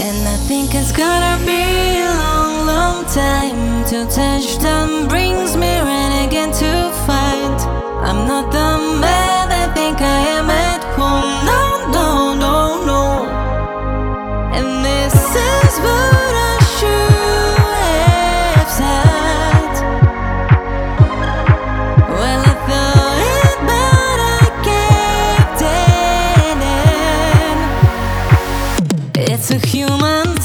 And I think it's gonna be a long, long time till touchdown brings me right again to fight. I'm not the man I think I am at home. No, no, no, no. And this is what I should have said. Well, I thought it, but I kept it in. It's a human